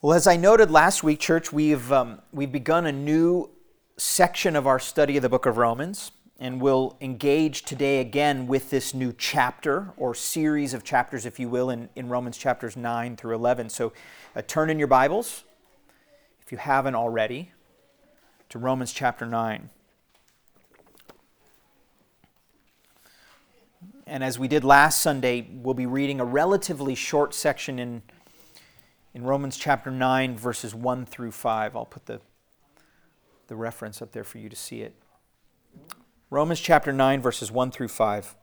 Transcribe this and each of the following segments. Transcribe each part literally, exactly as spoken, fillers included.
Well, as I noted last week, church, we've um, we've begun a new section of our study of the book of Romans, and we'll engage today again with this new chapter, or series of chapters, if you will, in, in Romans chapters nine through eleven. So uh, turn in your Bibles, if you haven't already, to Romans chapter nine. And as we did last Sunday, we'll be reading a relatively short section in In Romans chapter nine, verses one through five. I'll put the, the reference up there for you to see it. Romans chapter nine, verses one through five.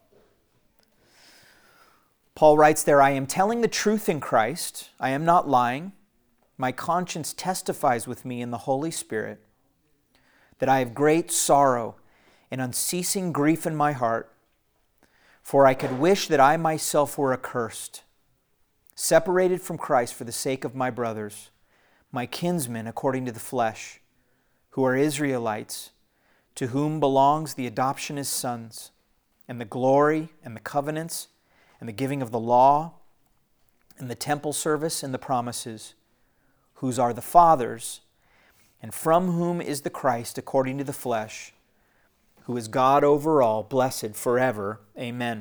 Paul writes there, "I am telling the truth in Christ. I am not lying. My conscience testifies with me in the Holy Spirit that I have great sorrow and unceasing grief in my heart, for I could wish that I myself were accursed, separated from Christ for the sake of my brothers, my kinsmen according to the flesh, who are Israelites, to whom belongs the adoption as sons, and the glory, and the covenants, and the giving of the law, and the temple service, and the promises, whose are the fathers, and from whom is the Christ according to the flesh, who is God over all, blessed forever. Amen."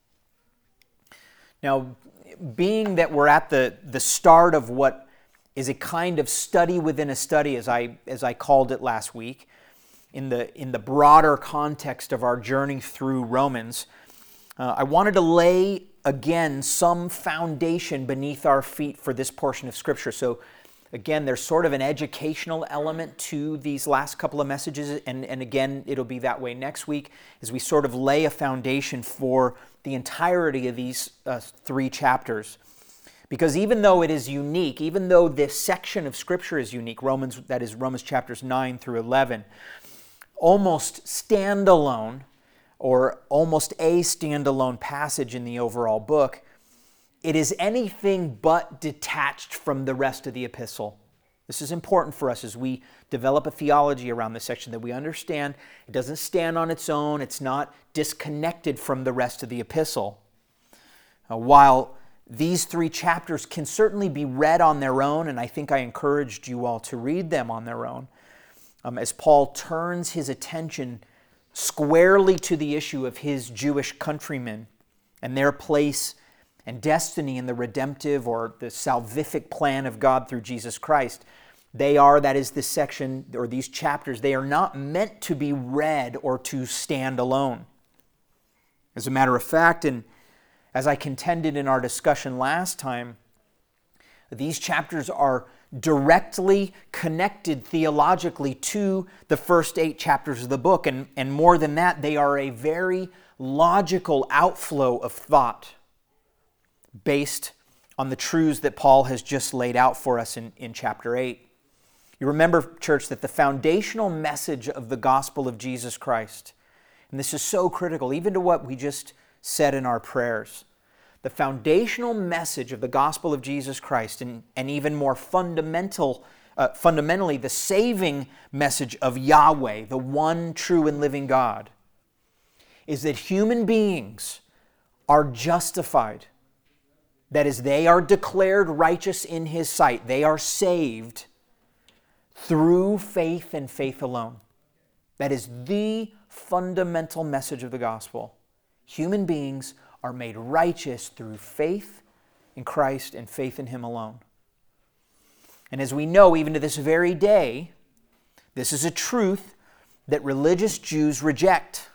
Now, being that we're at the, the start of what is a kind of study within a study, as I as I called it last week, in the in the broader context of our journey through Romans, uh, I wanted to lay again some foundation beneath our feet for this portion of Scripture. So again, there's sort of an educational element to these last couple of messages, and, and again, it'll be that way next week, as we sort of lay a foundation for the entirety of these uh, three chapters. Because even though it is unique, even though this section of Scripture is unique, Romans, that is Romans chapters nine through eleven, almost standalone, or almost a standalone passage in the overall book, it is anything but detached from the rest of the epistle. This is important for us as we develop a theology around this section, that we understand it doesn't stand on its own. It's not disconnected from the rest of the epistle. Uh, while these three chapters can certainly be read on their own, and I think I encouraged you all to read them on their own, um, as Paul turns his attention squarely to the issue of his Jewish countrymen and their place and destiny in the redemptive or the salvific plan of God through Jesus Christ. They are, that is this section, or these chapters, they are not meant to be read or to stand alone. As a matter of fact, and as I contended in our discussion last time, these chapters are directly connected theologically to the first eight chapters of the book, and, and more than that, they are a very logical outflow of thought based on the truths that Paul has just laid out for us in, in chapter eight. You remember, church, that the foundational message of the gospel of Jesus Christ, and this is so critical, even to what we just said in our prayers, the foundational message of the gospel of Jesus Christ, and, and even more fundamental, uh, fundamentally, the saving message of Yahweh, the one true and living God, is that human beings are justified. That is, they are declared righteous in His sight. They are saved through faith and faith alone. That is the fundamental message of the gospel. Human beings are made righteous through faith in Christ and faith in Him alone. And as we know, even to this very day, this is a truth that religious Jews reject.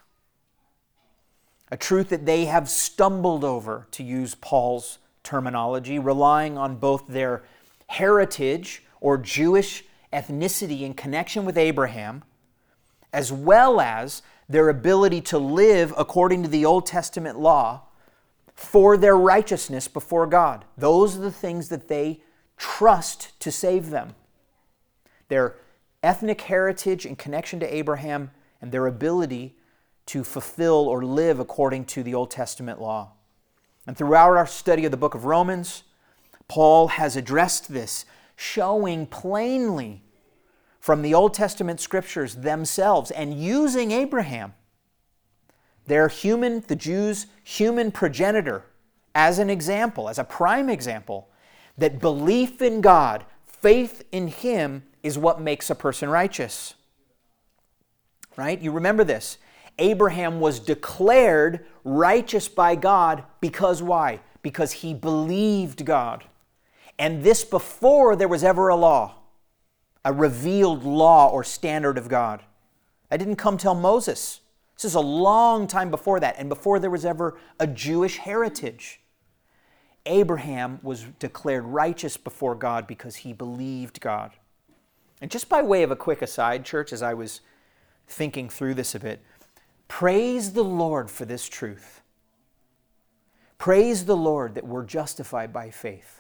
A truth that they have stumbled over, to use Paul's terminology, relying on both their heritage or Jewish ethnicity in connection with Abraham, as well as their ability to live according to the Old Testament law for their righteousness before God. Those are the things that they trust to save them. Their ethnic heritage in connection to Abraham and their ability to fulfill or live according to the Old Testament law. And throughout our study of the book of Romans, Paul has addressed this, showing plainly from the Old Testament scriptures themselves and using Abraham, their human, the Jews' human progenitor, as an example, as a prime example, that belief in God faith in him is what makes a person righteous. Right? You remember this. Abraham was declared righteous by God because why? Because he believed God. And this before there was ever a law, a revealed law or standard of God. That didn't come till Moses. This is a long time before that, and before there was ever a Jewish heritage. Abraham was declared righteous before God because he believed God. And just by way of a quick aside, church, as I was thinking through this a bit, praise the Lord for this truth. Praise the Lord that we're justified by faith.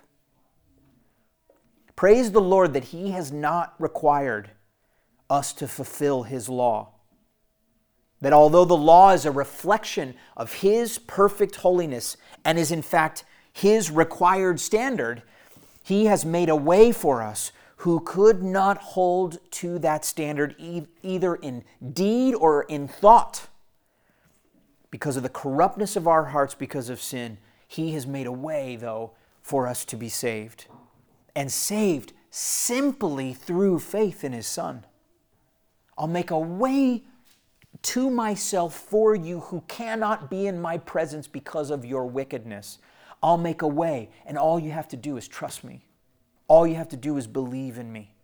Praise the Lord that he has not required us to fulfill his law. That although the law is a reflection of his perfect holiness and is in fact his required standard, he has made a way for us who could not hold to that standard e- either in deed or in thought. Because of the corruptness of our hearts because of sin, he has made a way, though, for us to be saved. And saved simply through faith in his Son. I'll make a way to myself for you who cannot be in my presence because of your wickedness. I'll make a way, and all you have to do is trust me. All you have to do is believe in me.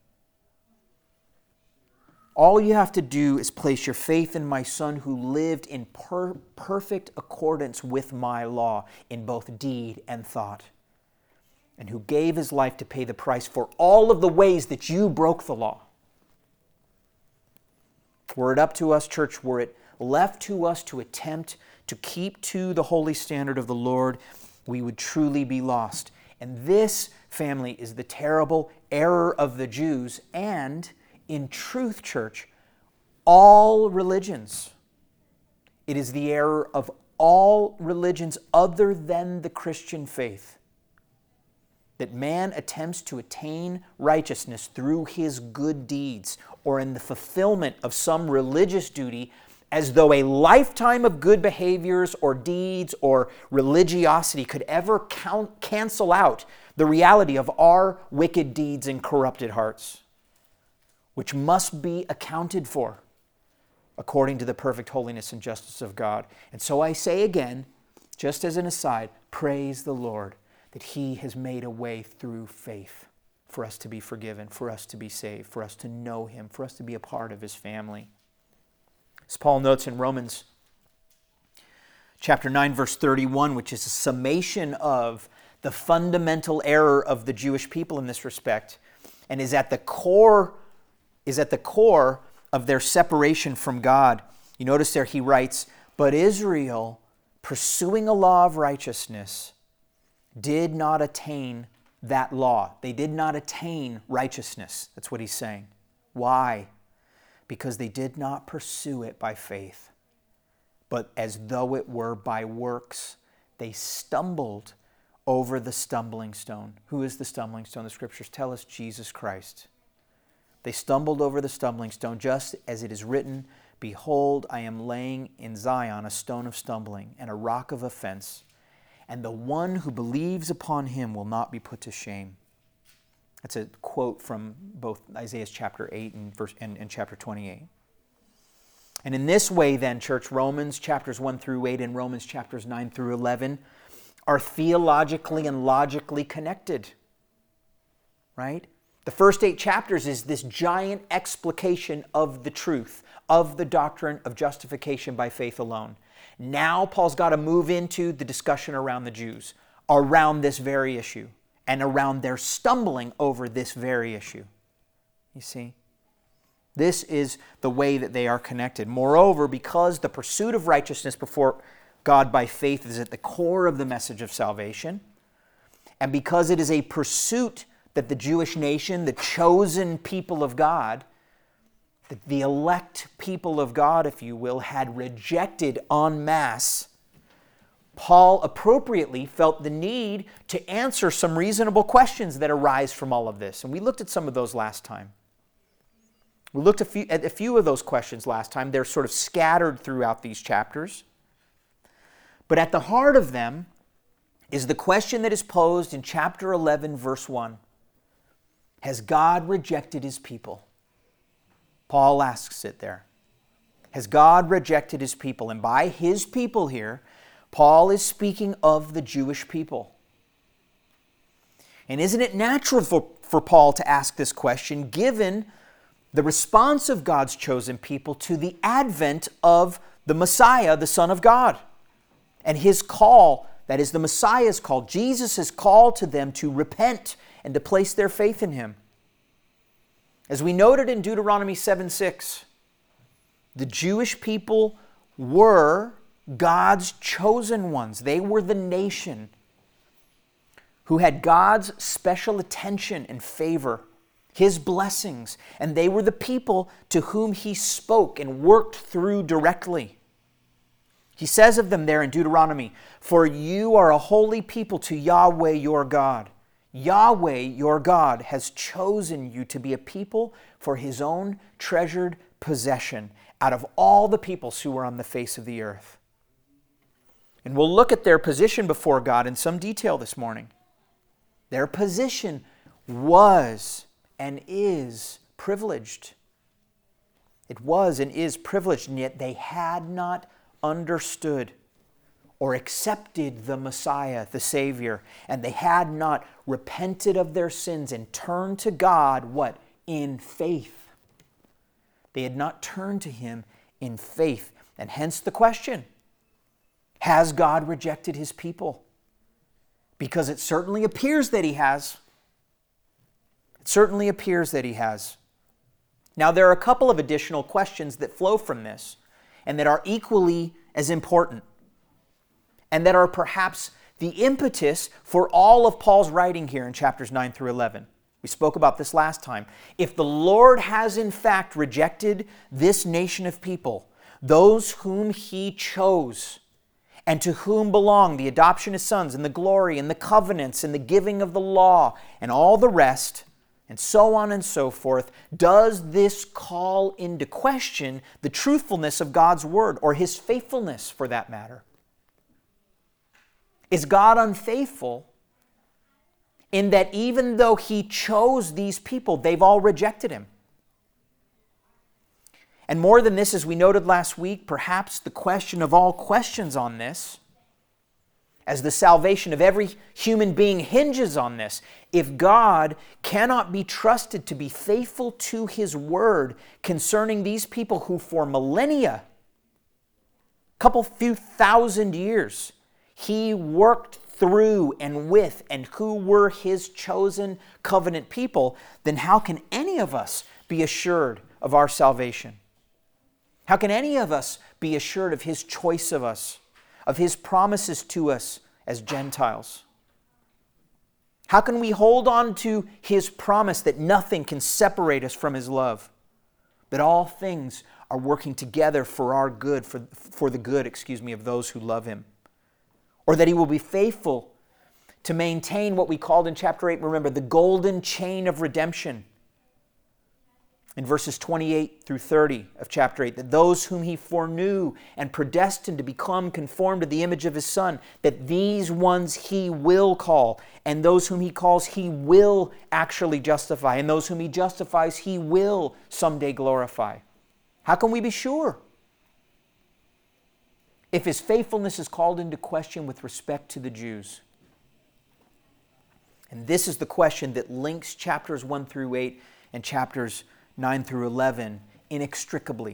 All you have to do is place your faith in my Son who lived in per- perfect accordance with my law in both deed and thought, and who gave his life to pay the price for all of the ways that you broke the law. Were it up to us, church, were it left to us to attempt to keep to the holy standard of the Lord, we would truly be lost. And this, family, is the terrible error of the Jews and, in truth, church, all religions. It is the error of all religions other than the Christian faith. That man attempts to attain righteousness through his good deeds or in the fulfillment of some religious duty, as though a lifetime of good behaviors or deeds or religiosity could ever count, cancel out the reality of our wicked deeds and corrupted hearts, which must be accounted for according to the perfect holiness and justice of God. And so I say again, just as an aside, praise the Lord that he has made a way through faith for us to be forgiven, for us to be saved, for us to know him, for us to be a part of his family. As Paul notes in Romans chapter nine, verse thirty-one, which is a summation of the fundamental error of the Jewish people in this respect, and is at the core, is at the core of their separation from God. You notice there he writes, "But Israel, pursuing a law of righteousness, did not attain that law." They did not attain righteousness. That's what he's saying. Why? Because they did not pursue it by faith, but as though it were by works. They stumbled over the stumbling stone. Who is the stumbling stone? The scriptures tell us Jesus Christ. They stumbled over the stumbling stone, just as it is written, "Behold, I am laying in Zion a stone of stumbling and a rock of offense, and the one who believes upon him will not be put to shame." That's a quote from both Isaiah chapter eight and, verse, and, and chapter twenty-eight. And in this way then, church, Romans chapters one through eight and Romans chapters nine through eleven are theologically and logically connected. Right? The first eight chapters is this giant explication of the truth, of the doctrine of justification by faith alone. Now Paul's got to move into the discussion around the Jews, around this very issue, and around their stumbling over this very issue. You see? This is the way that they are connected. Moreover, because the pursuit of righteousness before God by faith is at the core of the message of salvation, and because it is a pursuit that the Jewish nation, the chosen people of God, the, the elect people of God, if you will, had rejected en masse, Paul appropriately felt the need to answer some reasonable questions that arise from all of this. And we looked at some of those last time. We looked a few, at a few of those questions last time. They're sort of scattered throughout these chapters. But at the heart of them is the question that is posed in chapter eleven, verse one. Has God rejected his people? Paul asks it there. Has God rejected his people? And by his people here, Paul is speaking of the Jewish people. And isn't it natural for, for Paul to ask this question, given the response of God's chosen people to the advent of the Messiah, the Son of God, and his call, that is the Messiah's call. Jesus has called to them to repent and to place their faith in him. As we noted in Deuteronomy seven six, the Jewish people were God's chosen ones. They were the nation who had God's special attention and favor, his blessings, and they were the people to whom he spoke and worked through directly. He says of them there in Deuteronomy, "For you are a holy people to Yahweh your God. Yahweh your God has chosen you to be a people for his own treasured possession out of all the peoples who were on the face of the earth." And we'll look at their position before God in some detail this morning. Their position was and is privileged. It was and is privileged, and yet they had not understood or accepted the Messiah, the Savior, and they had not repented of their sins and turned to God, what? In faith. They had not turned to him in faith. And hence the question, has God rejected his people? Because it certainly appears that he has. It certainly appears that he has. Now, there are a couple of additional questions that flow from this and that are equally as important and that are perhaps the impetus for all of Paul's writing here in chapters nine through eleven. We spoke about this last time. If the Lord has in fact rejected this nation of people, those whom he chose, and to whom belong the adoption as sons and the glory and the covenants and the giving of the law and all the rest, and so on and so forth, does this call into question the truthfulness of God's word, or his faithfulness for that matter? Is God unfaithful in that even though he chose these people, they've all rejected him? And more than this, as we noted last week, perhaps the question of all questions on this, as the salvation of every human being hinges on this, if God cannot be trusted to be faithful to his word concerning these people who for millennia, a couple few thousand years, he worked through and with and who were his chosen covenant people, then how can any of us be assured of our salvation? How can any of us be assured of his choice of us, of his promises to us as Gentiles? How can we hold on to his promise that nothing can separate us from his love, that all things are working together for our good, for, for the good, excuse me, of those who love him? Or that he will be faithful to maintain what we called in chapter eight, remember, the golden chain of redemption. In verses twenty-eight through thirty of chapter eight, that those whom he foreknew and predestined to become conformed to the image of his Son, that these ones he will call, and those whom he calls he will actually justify, and those whom he justifies he will someday glorify. How can we be sure? If his faithfulness is called into question with respect to the Jews. And this is the question that links chapters one through eight and chapters nine through eleven inextricably.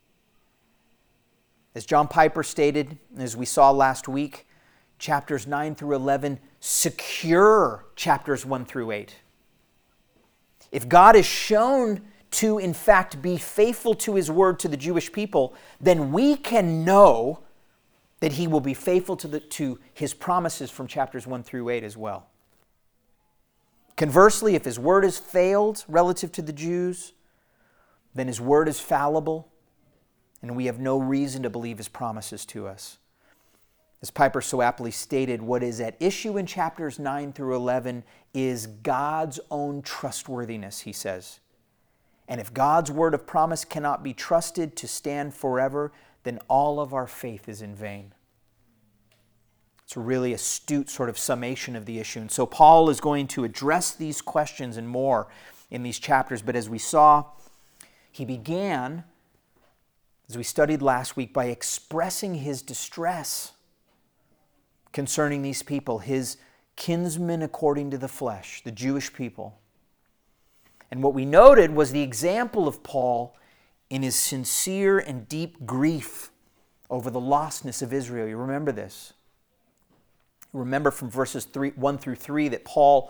As John Piper stated, and as we saw last week, chapters nine through eleven secure chapters one through eight. If God is shown to, in fact, be faithful to his word to the Jewish people, then we can know that he will be faithful to, the, to his promises from chapters one through eight as well. Conversely, if his word has failed relative to the Jews, then his word is fallible, and we have no reason to believe his promises to us. As Piper so aptly stated, what is at issue in chapters nine through eleven is God's own trustworthiness, he says. And if God's word of promise cannot be trusted to stand forever, then all of our faith is in vain. It's a really astute sort of summation of the issue. And so Paul is going to address these questions and more in these chapters. But as we saw, he began, as we studied last week, by expressing his distress concerning these people, his kinsmen according to the flesh, the Jewish people. And what we noted was the example of Paul in his sincere and deep grief over the lostness of Israel. You remember this. You remember from verses three, one through three that Paul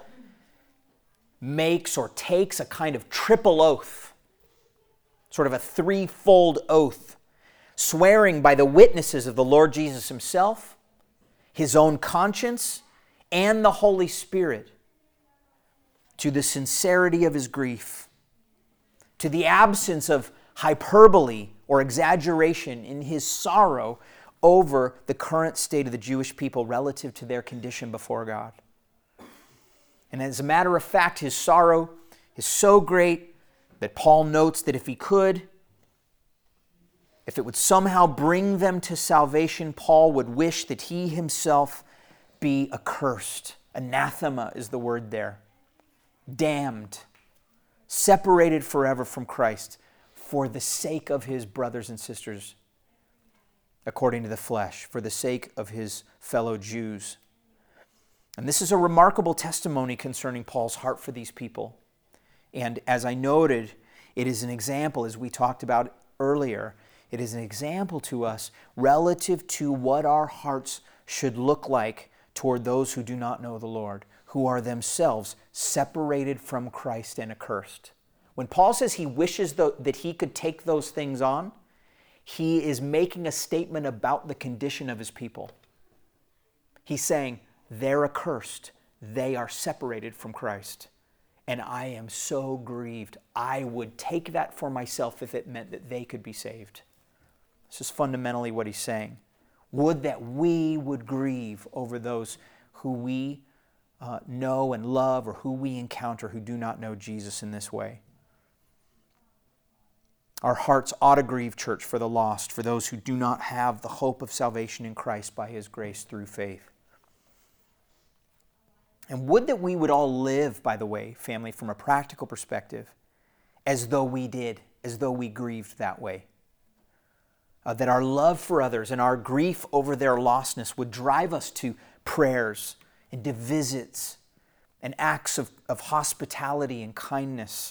makes or takes a kind of triple oath, sort of a threefold oath, swearing by the witnesses of the Lord Jesus himself, his own conscience, and the Holy Spirit, to the sincerity of his grief, to the absence of hyperbole or exaggeration in his sorrow over the current state of the Jewish people relative to their condition before God. And as a matter of fact, his sorrow is so great that Paul notes that if he could, if it would somehow bring them to salvation, Paul would wish that he himself be accursed. Anathema is the word there. Damned, separated forever from Christ for the sake of his brothers and sisters according to the flesh, for the sake of his fellow Jews. And this is a remarkable testimony concerning Paul's heart for these people. And as I noted, it is an example, as we talked about earlier, it is an example to us relative to what our hearts should look like toward those who do not know the Lord, who are themselves separated from Christ and accursed. When Paul says he wishes that he could take those things on, he is making a statement about the condition of his people. He's saying, they're accursed. They are separated from Christ. And I am so grieved. I would take that for myself if it meant that they could be saved. This is fundamentally what he's saying. Would that we would grieve over those who we uh, know and love or who we encounter who do not know Jesus in this way. Our hearts ought to grieve, church, for the lost, for those who do not have the hope of salvation in Christ by his grace through faith. And would that we would all live, by the way, family, from a practical perspective, as though we did, as though we grieved that way. Uh, that our love for others and our grief over their lostness would drive us to prayers and to visits and acts of, of hospitality and kindness,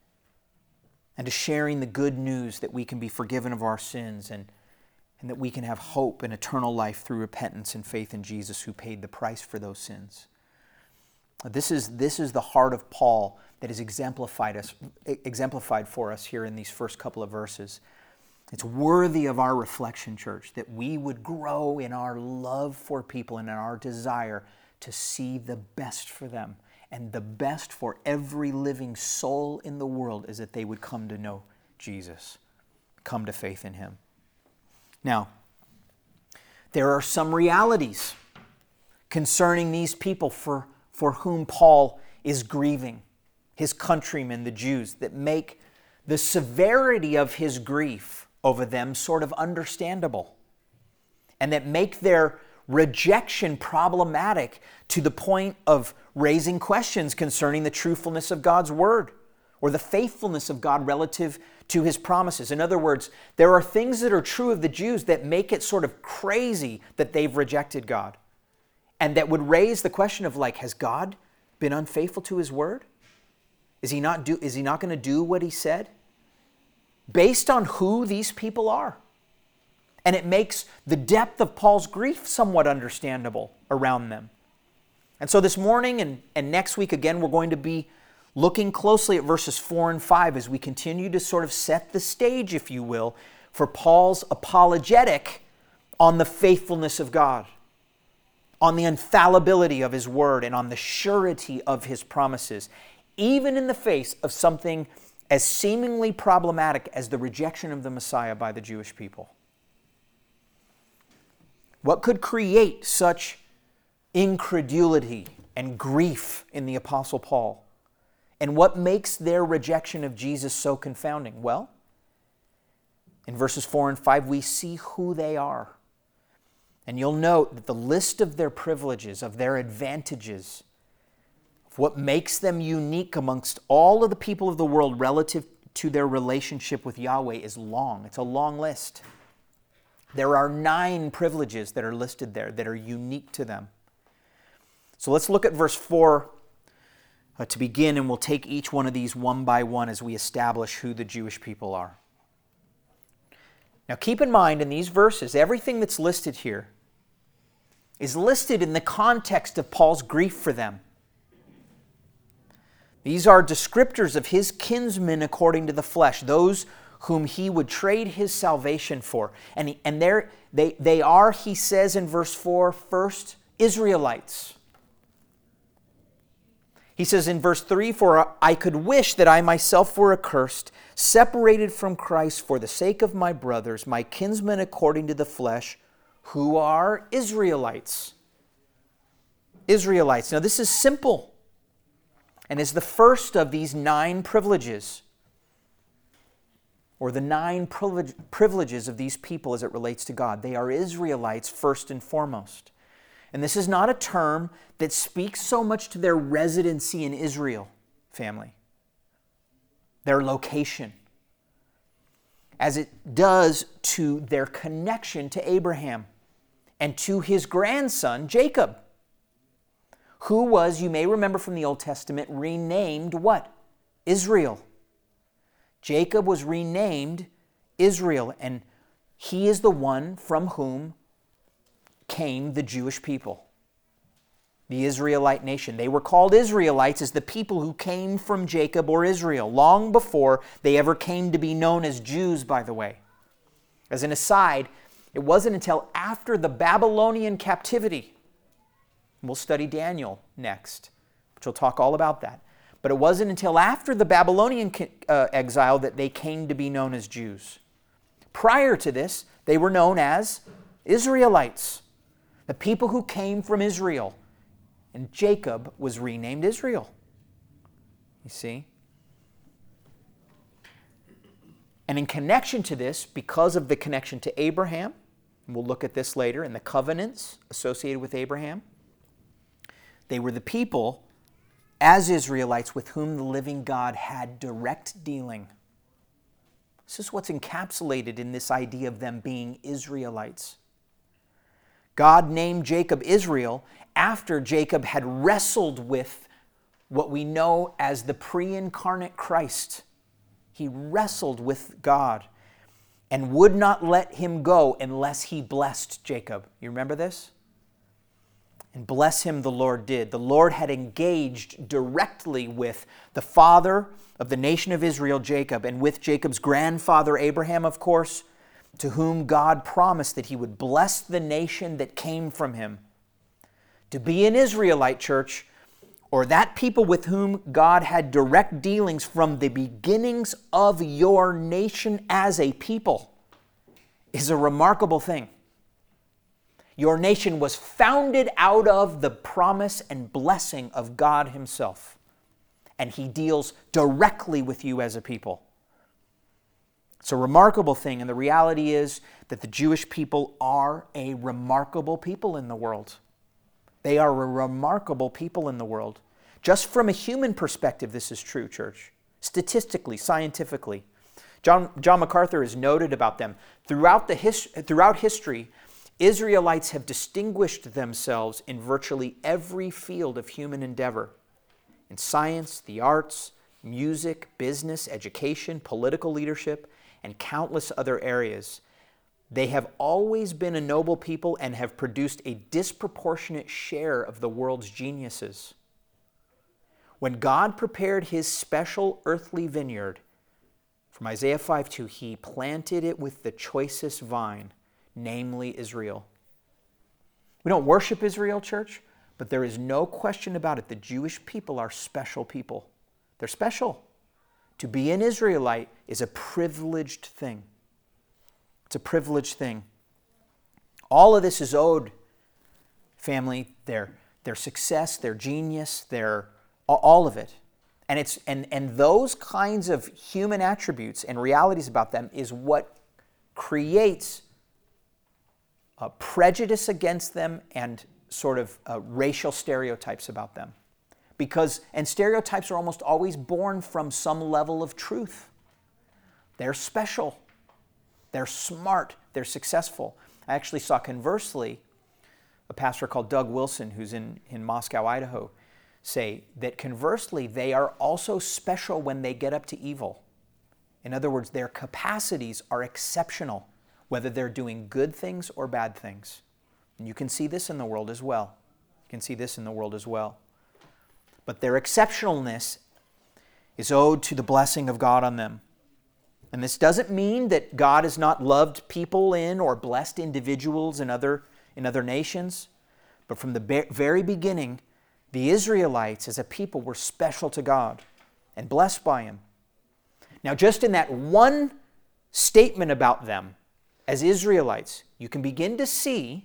and to sharing the good news that we can be forgiven of our sins and, and that we can have hope and eternal life through repentance and faith in Jesus who paid the price for those sins. This is, this is the heart of Paul that is exemplified, us, exemplified for us here in these first couple of verses. It's worthy of our reflection, church, that we would grow in our love for people and in our desire to see the best for them. And the best for every living soul in the world is that they would come to know Jesus, come to faith in him. Now, there are some realities concerning these people for, for whom Paul is grieving, his countrymen, the Jews, that make the severity of his grief over them sort of understandable, and that make their rejection problematic to the point of raising questions concerning the truthfulness of God's word or the faithfulness of God relative to his promises. In other words, there are things that are true of the Jews that make it sort of crazy that they've rejected God, and that would raise the question of, like, has God been unfaithful to his word? Is he not do, is he not going to do what he said? Based on who these people are. And it makes the depth of Paul's grief somewhat understandable around them. And so this morning and, and next week, again, we're going to be looking closely at verses four and five as we continue to sort of set the stage, if you will, for Paul's apologetic on the faithfulness of God, on the infallibility of his word, and on the surety of his promises, even in the face of something as seemingly problematic as the rejection of the Messiah by the Jewish people. What could create such incredulity and grief in the Apostle Paul? And what makes their rejection of Jesus so confounding? Well, in verses four and five, we see who they are. And you'll note that the list of their privileges, of their advantages, what makes them unique amongst all of the people of the world relative to their relationship with Yahweh is long. It's a long list. There are nine privileges that are listed there that are unique to them. So let's look at verse four uh, to begin, and we'll take each one of these one by one as we establish who the Jewish people are. Now keep in mind in these verses, everything that's listed here is listed in the context of Paul's grief for them. These are descriptors of his kinsmen according to the flesh, those whom he would trade his salvation for. And, he, and they they are, he says in verse four, first Israelites. He says in verse three, for I could wish that I myself were accursed, separated from Christ for the sake of my brothers, my kinsmen according to the flesh, who are Israelites. Israelites. Now this is simple and is the first of these nine privileges, or the nine privilege, privileges of these people as it relates to God. They are Israelites first and foremost. And this is not a term that speaks so much to their residency in Israel, family, their location, as it does to their connection to Abraham and to his grandson, Jacob, who was, you may remember from the Old Testament, renamed what? Israel. Jacob was renamed Israel, and he is the one from whom came the Jewish people, the Israelite nation. They were called Israelites as the people who came from Jacob or Israel, long before they ever came to be known as Jews, by the way. As an aside, it wasn't until after the Babylonian captivity, we'll study Daniel next, which will talk all about that. But it wasn't until after the Babylonian uh, exile that they came to be known as Jews. Prior to this, they were known as Israelites, the people who came from Israel. And Jacob was renamed Israel. You see? And in connection to this, because of the connection to Abraham, and we'll look at this later, and the covenants associated with Abraham, they were the people, as Israelites, with whom the living God had direct dealing. This is what's encapsulated in this idea of them being Israelites. God named Jacob Israel after Jacob had wrestled with what we know as the pre-incarnate Christ. He wrestled with God and would not let him go unless he blessed Jacob. You remember this? And bless him the Lord did. The Lord had engaged directly with the father of the nation of Israel, Jacob, and with Jacob's grandfather Abraham, of course, to whom God promised that he would bless the nation that came from him. To be an Israelite, church, or that people with whom God had direct dealings from the beginnings of your nation as a people, is a remarkable thing. Your nation was founded out of the promise and blessing of God himself. And he deals directly with you as a people. It's a remarkable thing, and the reality is that the Jewish people are a remarkable people in the world. They are a remarkable people in the world. Just from a human perspective, this is true, church. Statistically, scientifically. John, John MacArthur has noted about them. Throughout, the his, throughout history, Israelites have distinguished themselves in virtually every field of human endeavor. In science, the arts, music, business, education, political leadership, and countless other areas. They have always been a noble people and have produced a disproportionate share of the world's geniuses. When God prepared his special earthly vineyard, from Isaiah five two, he planted it with the choicest vine, namely Israel. We don't worship Israel, church, but there is no question about it. The Jewish people are special people. They're special. To be an Israelite is a privileged thing. It's a privileged thing. All of this is owed, family, their, their success, their genius, their all of it. And it's and, and those kinds of human attributes and realities about them is what creates a prejudice against them and sort of uh, racial stereotypes about them. because, and stereotypes are almost always born from some level of truth. They're special. They're smart. They're successful. I actually saw, conversely, a pastor called Doug Wilson, who's in, in Moscow, Idaho, say that conversely, they are also special when they get up to evil. In other words, their capacities are exceptional, whether they're doing good things or bad things. And you can see this in the world as well. You can see this in the world as well. But their exceptionalness is owed to the blessing of God on them. And this doesn't mean that God has not loved people in or blessed individuals in other, in other nations. But from the very beginning, the Israelites as a people were special to God and blessed by Him. Now, just in that one statement about them as Israelites, you can begin to see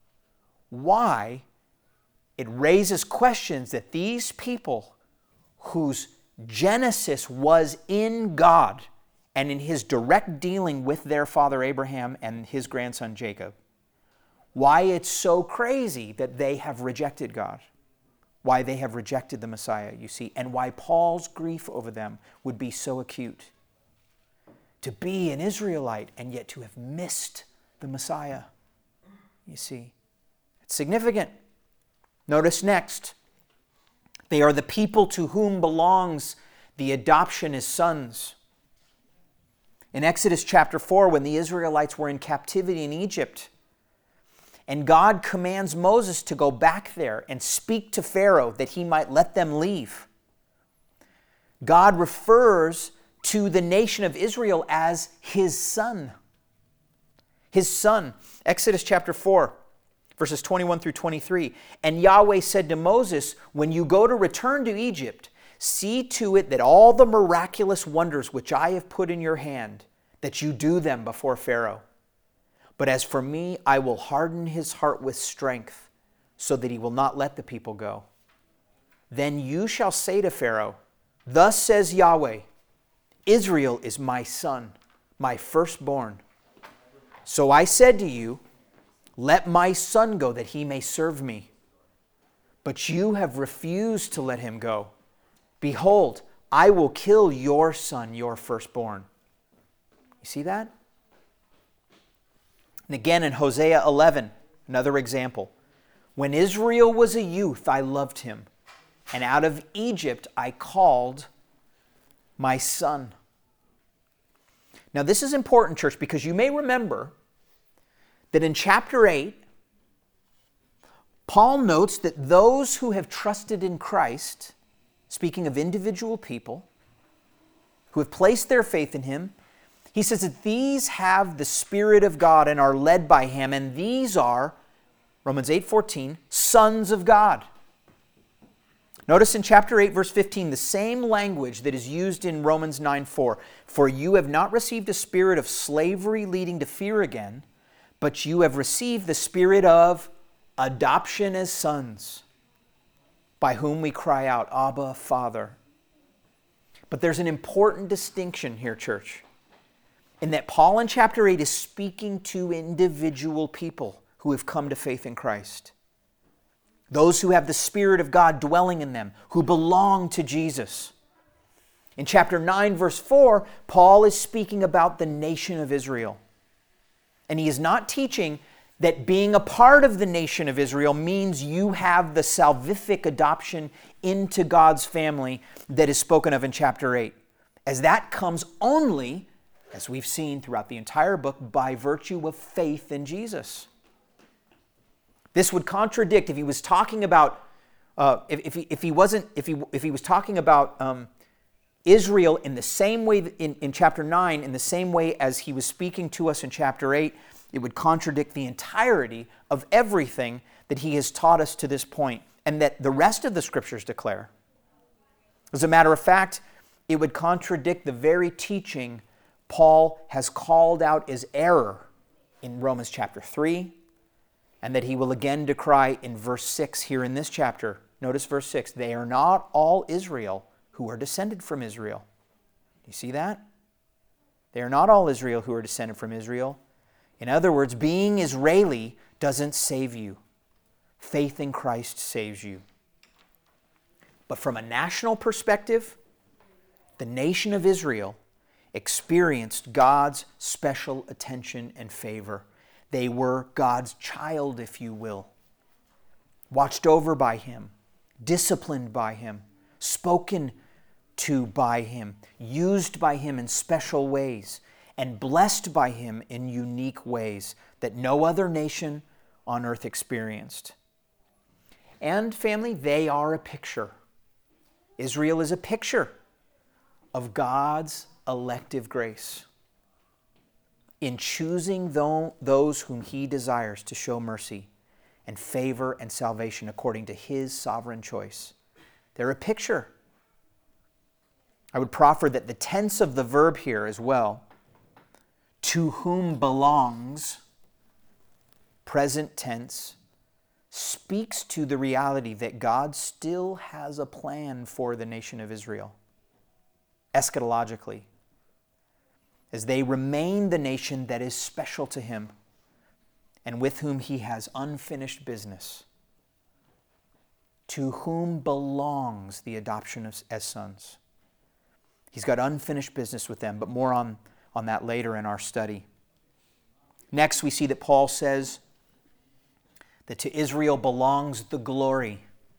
why it raises questions that these people whose genesis was in God and in His direct dealing with their father Abraham and his grandson Jacob, why it's so crazy that they have rejected God, why they have rejected the Messiah, you see, and why Paul's grief over them would be so acute. To be an Israelite and yet to have missed the Messiah, you see. It's significant. Notice next, they are the people to whom belongs the adoption as sons. In Exodus chapter four, when the Israelites were in captivity in Egypt, and God commands Moses to go back there and speak to Pharaoh that he might let them leave, God refers to the nation of Israel as His son. His son. Exodus chapter four, verses twenty-one through twenty-three. And Yahweh said to Moses, when you go to return to Egypt, see to it that all the miraculous wonders which I have put in your hand, that you do them before Pharaoh. But as for me, I will harden his heart with strength, so that he will not let the people go. Then you shall say to Pharaoh, thus says Yahweh, Israel is my son, my firstborn. So I said to you, let my son go that he may serve me. But you have refused to let him go. Behold, I will kill your son, your firstborn. You see that? And again in Hosea eleven, another example. When Israel was a youth, I loved him, and out of Egypt I called my son. Now this is important, church, because you may remember that in chapter eight, Paul notes that those who have trusted in Christ, speaking of individual people, who have placed their faith in Him, he says that these have the Spirit of God and are led by Him, and these are, Romans eight fourteen, sons of God. Notice in chapter eight, verse fifteen, the same language that is used in Romans nine four. For you have not received a spirit of slavery leading to fear again, but you have received the spirit of adoption as sons, by whom we cry out, Abba, Father. But there's an important distinction here, church, in that Paul in chapter eight is speaking to individual people who have come to faith in Christ. Those who have the Spirit of God dwelling in them, who belong to Jesus. In chapter nine, verse four, Paul is speaking about the nation of Israel. And he is not teaching that being a part of the nation of Israel means you have the salvific adoption into God's family that is spoken of in chapter eight, as that comes only, as we've seen throughout the entire book, by virtue of faith in Jesus. This would contradict if he was talking about, uh, if, if, he, if he wasn't, if he, if he was talking about um, Israel in the same way, in, in chapter nine, in the same way as he was speaking to us in chapter eight, it would contradict the entirety of everything that he has taught us to this point, and that the rest of the Scriptures declare. As a matter of fact, it would contradict the very teaching Paul has called out as error in Romans chapter three, and that he will again decry in verse six here in this chapter. Notice verse six, they are not all Israel who are descended from Israel. Do you see that? They are not all Israel who are descended from Israel. In other words, being Israeli doesn't save you. Faith in Christ saves you. But from a national perspective, the nation of Israel experienced God's special attention and favor. They were God's child, if you will, watched over by Him, disciplined by Him, spoken to by Him, used by Him in special ways, and blessed by Him in unique ways that no other nation on earth experienced. And family, they are a picture. Israel is a picture of God's elective grace in choosing those whom He desires to show mercy and favor and salvation according to His sovereign choice. They're a picture. I would proffer that the tense of the verb here as well, to whom belongs, present tense, speaks to the reality that God still has a plan for the nation of Israel, eschatologically, as they remain the nation that is special to Him and with whom He has unfinished business, to whom belongs the adoption of, as sons. He's got unfinished business with them, but more on, on that later in our study. Next, we see that Paul says that to Israel belongs the glory.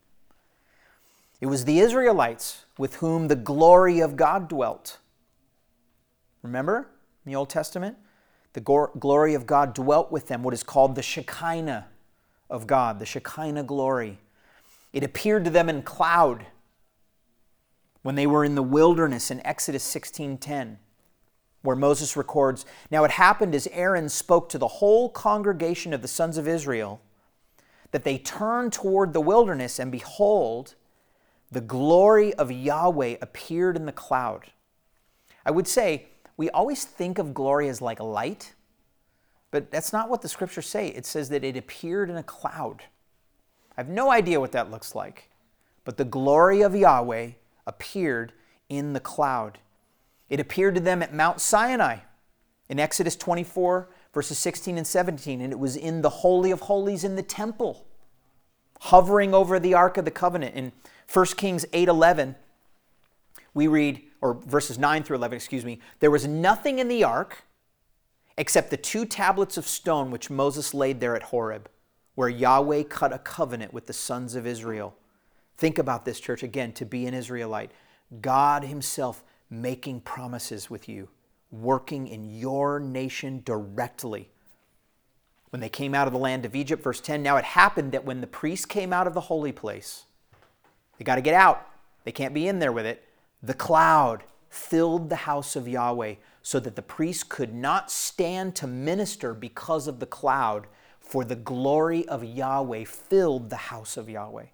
It was the Israelites with whom the glory of God dwelt. Remember in the Old Testament? The glory of God dwelt with them, what is called the Shekinah of God, the Shekinah glory. It appeared to them in cloud when they were in the wilderness in Exodus sixteen ten, where Moses records, "Now it happened as Aaron spoke to the whole congregation of the sons of Israel, that they turned toward the wilderness, and behold, the glory of Yahweh appeared in the cloud." I would say, we always think of glory as like light, but that's not what the scriptures say. It says that it appeared in a cloud. I have no idea what that looks like, but the glory of Yahweh appeared in the cloud. It appeared to them at Mount Sinai in Exodus twenty-four, verses sixteen and seventeen, and it was in the Holy of Holies in the temple, hovering over the Ark of the Covenant. In First Kings eight eleven, we read, or verses nine through eleven, excuse me, "There was nothing in the ark except the two tablets of stone which Moses laid there at Horeb, where Yahweh cut a covenant with the sons of Israel." Think about this, church, again, to be an Israelite. God Himself making promises with you, working in your nation directly. When they came out of the land of Egypt, verse ten, "Now it happened that when the priests came out of the holy place," they got to get out. They can't be in there with it. "The cloud filled the house of Yahweh, so that the priests could not stand to minister because of the cloud, for the glory of Yahweh filled the house of Yahweh."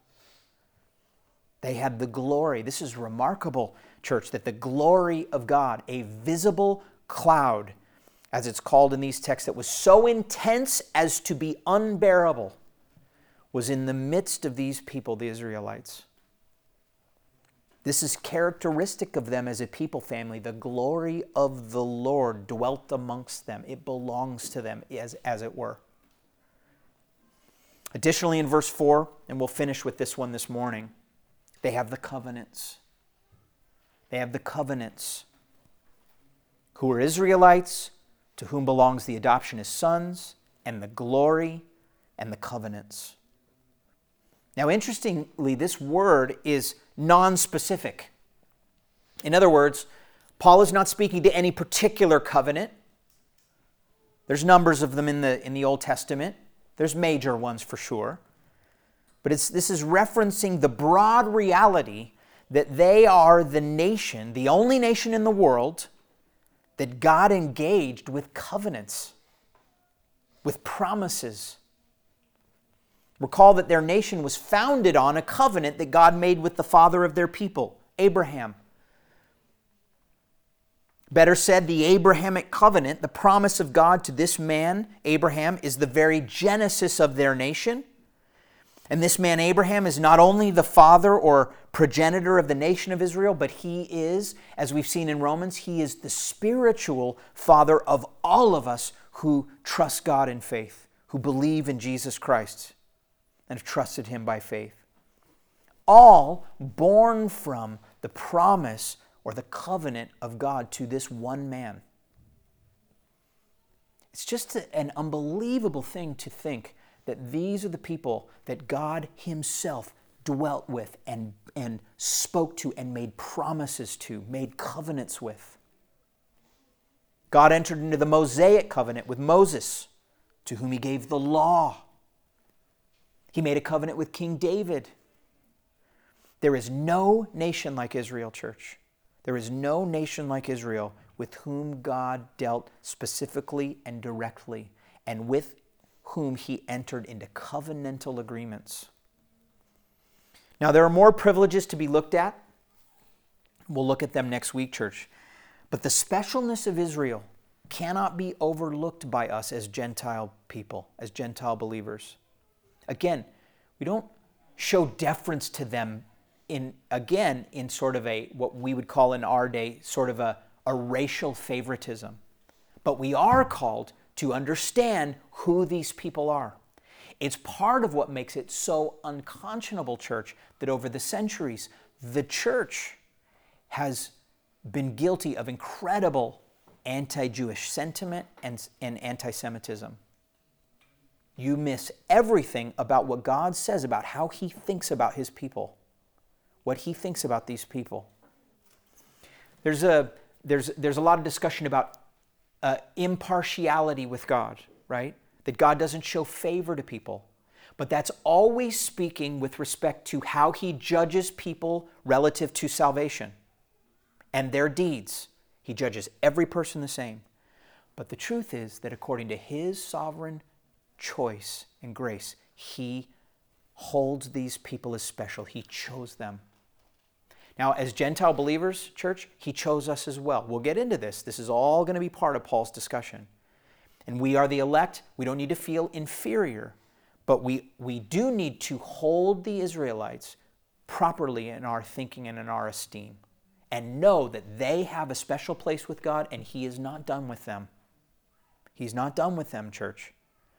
They had the glory. This is remarkable, church, that the glory of God, a visible cloud, as it's called in these texts, that was so intense as to be unbearable, was in the midst of these people, the Israelites. This is characteristic of them as a people family. The glory of the Lord dwelt amongst them. It belongs to them, as, as it were. Additionally, in verse four, and we'll finish with this one this morning, they have the covenants. They have the covenants. Who are Israelites, to whom belongs the adoption as sons, and the glory, and the covenants. Now, interestingly, this word is non-specific. In other words, Paul is not speaking to any particular covenant. There's numbers of them in the, in the Old Testament. There's major ones for sure. But it's, this is referencing the broad reality that they are the nation, the only nation in the world, that God engaged with covenants, with promises. Recall that their nation was founded on a covenant that God made with the father of their people, Abraham. Better said, the Abrahamic covenant, the promise of God to this man, Abraham, is the very genesis of their nation. And this man, Abraham, is not only the father or progenitor of the nation of Israel, but he is, as we've seen in Romans, he is the spiritual father of all of us who trust God in faith, who believe in Jesus Christ and have trusted Him by faith. all born from the promise or the covenant of God to this one man. It's just an unbelievable thing to think that these are the people that God himself dwelt with and, and spoke to and made promises to, made covenants with. God entered into the Mosaic covenant with Moses, to whom he gave the law. He made a covenant with King David. There is no nation like Israel, church. There is no nation like Israel with whom God dealt specifically and directly, and with whom he entered into covenantal agreements. Now, there are more privileges to be looked at. We'll look at them next week, church. But the specialness of Israel cannot be overlooked by us as Gentile people, as Gentile believers. Again, we don't show deference to them in, again, in sort of a, what we would call in our day, sort of a, a racial favoritism. But we are called to understand who these people are. It's part of what makes it so unconscionable, church, that over the centuries, the church has been guilty of incredible anti-Jewish sentiment and, and anti-Semitism. You miss everything about what God says about how he thinks about his people, what he thinks about these people. There's a, there's, there's a lot of discussion about uh, impartiality with God, right? That God doesn't show favor to people. But that's always speaking with respect to how he judges people relative to salvation and their deeds. He judges every person the same. But the truth is that according to his sovereign choice and grace, he holds these people as special. He chose them. Now, as Gentile believers, church, he chose us as well. We'll get into this. This is all going to be part of Paul's discussion. And we are the elect. We don't need to feel inferior, but we, we do need to hold the Israelites properly in our thinking and in our esteem, and know that they have a special place with God, and he is not done with them. He's not done with them, church.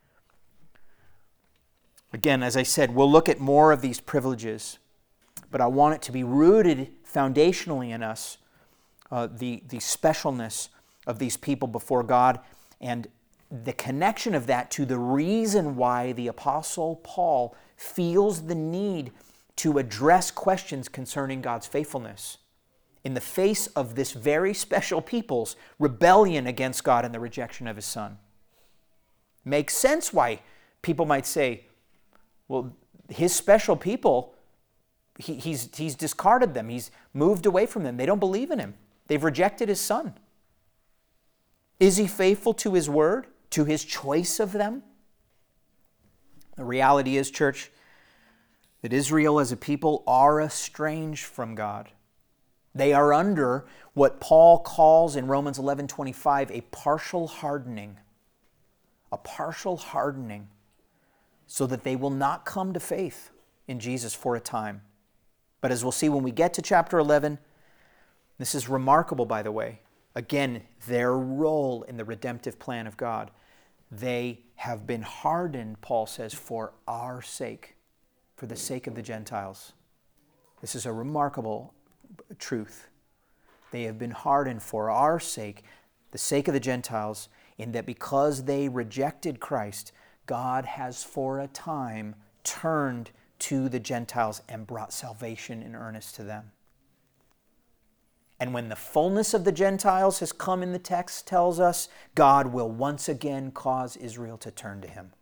Again, as I said, we'll look at more of these privileges, but I want it to be rooted foundationally in us, uh, the, the specialness of these people before God, and the connection of that to the reason why the Apostle Paul feels the need to address questions concerning God's faithfulness in the face of this very special people's rebellion against God and the rejection of his Son. Makes sense why people might say, well, his special people, he, he's, he's discarded them. He's moved away from them. They don't believe in him. They've rejected his Son. Is he faithful to his word, to his choice of them? The reality is, church, that Israel as a people are estranged from God. They are under what Paul calls in Romans eleven twenty-five a partial hardening. A partial hardening, so that they will not come to faith in Jesus for a time. But as we'll see when we get to chapter eleven, this is remarkable, by the way. Again, their role in the redemptive plan of God. They have been hardened, Paul says, for our sake, for the sake of the Gentiles. This is a remarkable truth. They have been hardened for our sake, the sake of the Gentiles, in that because they rejected Christ, God has for a time turned to the Gentiles and brought salvation in earnest to them. And when the fullness of the Gentiles has come in, the text tells us, God will once again cause Israel to turn to him.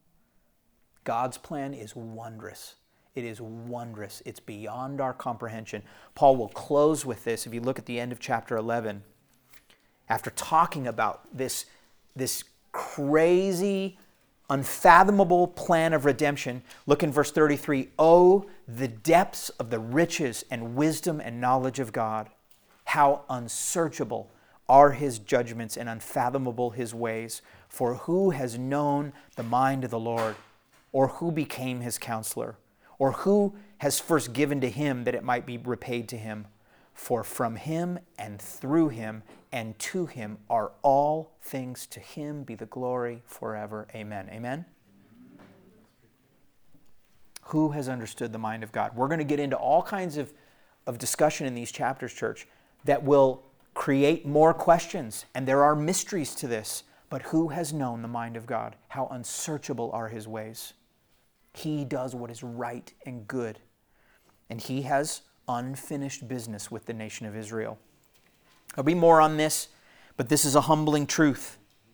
God's plan is wondrous. It is wondrous. It's beyond our comprehension. Paul will close with this. If you look at the end of chapter eleven, after talking about this, this crazy, unfathomable plan of redemption, look in verse thirty-three. Oh, the depths of the riches and wisdom and knowledge of God. How unsearchable are his judgments and unfathomable his ways. For who has known the mind of the Lord? Or who became his counselor? Or who has first given to him that it might be repaid to him? For from him and through him and to him are all things. To him be the glory forever. Amen. Amen. Who has understood the mind of God? We're going to get into all kinds of, of discussion in these chapters, church, that will create more questions. And there are mysteries to this. But who has known the mind of God? How unsearchable are his ways? He does what is right and good. And he has unfinished business with the nation of Israel. There'll be more on this, but this is a humbling truth.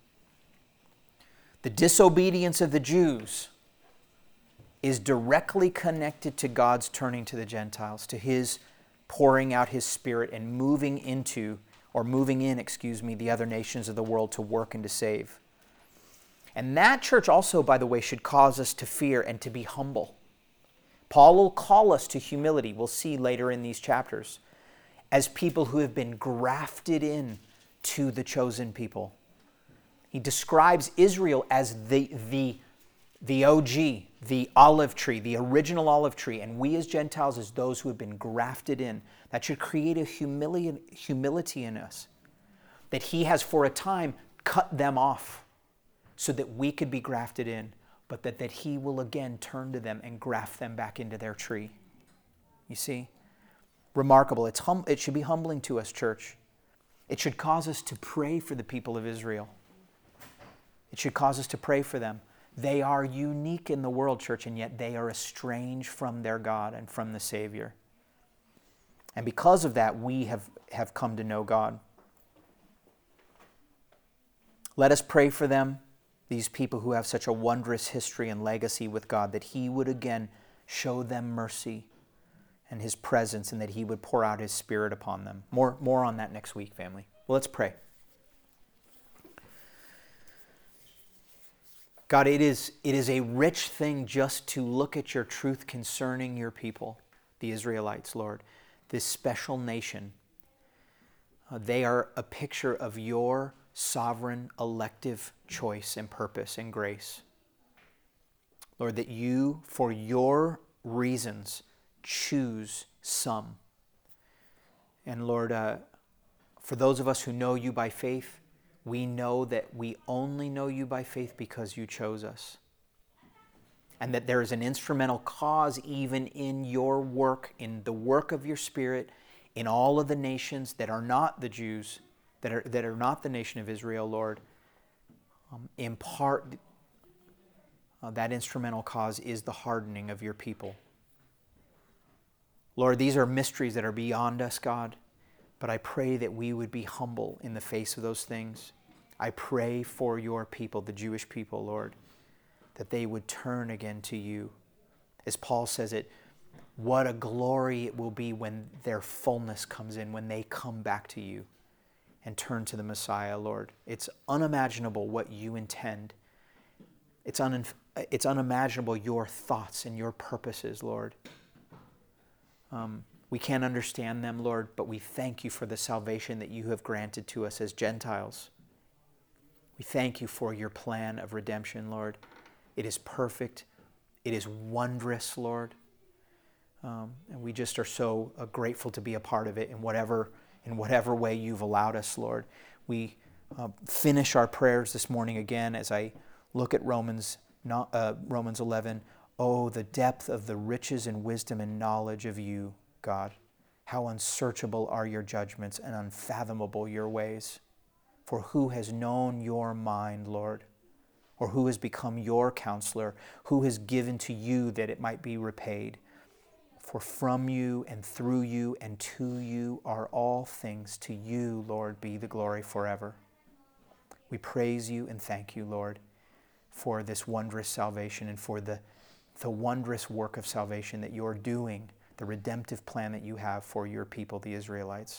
The disobedience of the Jews is directly connected to God's turning to the Gentiles, to his pouring out his Spirit and moving into, or moving in, excuse me, the other nations of the world to work and to save. And that, church, also, by the way, should cause us to fear and to be humble. Paul will call us to humility, we'll see later in these chapters, as people who have been grafted in to the chosen people. He describes Israel as the, the, the O G, the olive tree, the original olive tree, and we as Gentiles as those who have been grafted in. That should create a humili- humility in us, that he has for a time cut them off so that we could be grafted in, but that, that he will again turn to them and graft them back into their tree. You see? Remarkable. It's hum- it should be humbling to us, church. It should cause us to pray for the people of Israel. It should cause us to pray for them. They are unique in the world, church, and yet they are estranged from their God and from the Savior. And because of that, we have, have come to know God. Let us pray for them, these people who have such a wondrous history and legacy with God, that he would again show them mercy and his presence, and that he would pour out his Spirit upon them. More, more on that next week, family. Well, let's pray. God, it is, it is a rich thing just to look at your truth concerning your people, the Israelites, Lord, this special nation. Uh, they are a picture of your sovereign, elective choice and purpose and grace. Lord, that you, for your reasons, choose some. And Lord, uh, for those of us who know you by faith, we know that we only know you by faith because you chose us. And that there is an instrumental cause even in your work, in the work of your Spirit, in all of the nations that are not the Jews, that are, that are not the nation of Israel, Lord. Um, in part, uh, that instrumental cause is the hardening of your people. Lord, these are mysteries that are beyond us, God. But I pray that we would be humble in the face of those things. I pray for your people, the Jewish people, Lord, that they would turn again to you. As Paul says it, what a glory it will be when their fullness comes in, when they come back to you and turn to the Messiah, Lord. It's unimaginable what you intend. It's, un- it's unimaginable your thoughts and your purposes, Lord. Um, We can't understand them, Lord, but we thank you for the salvation that you have granted to us as Gentiles. We thank you for your plan of redemption, Lord. It is perfect. It is wondrous, Lord. Um, and we just are so uh, grateful to be a part of it in whatever, in whatever way you've allowed us, Lord. We uh, finish our prayers this morning again as I look at Romans, uh, Romans eleven. Oh, the depth of the riches and wisdom and knowledge of you, God. How unsearchable are your judgments and unfathomable your ways. For who has known your mind, Lord? Or who has become your counselor? Who has given to you that it might be repaid? For from you and through you and to you are all things. To you, Lord, be the glory forever. We praise you and thank you, Lord, for this wondrous salvation and for the, the wondrous work of salvation that you're doing, the redemptive plan that you have for your people, the Israelites.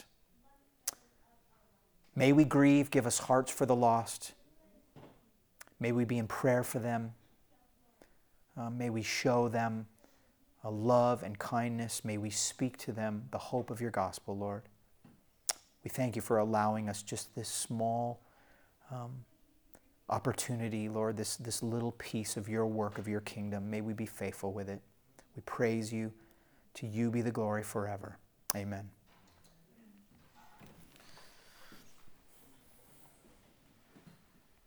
May we grieve, give us hearts for the lost. May we be in prayer for them. Uh, may we show them a love and kindness. May we speak to them the hope of your gospel, Lord. We thank you for allowing us just this small um, opportunity, Lord, this, this little piece of your work, of your kingdom. May we be faithful with it. We praise you. To you be the glory forever. Amen.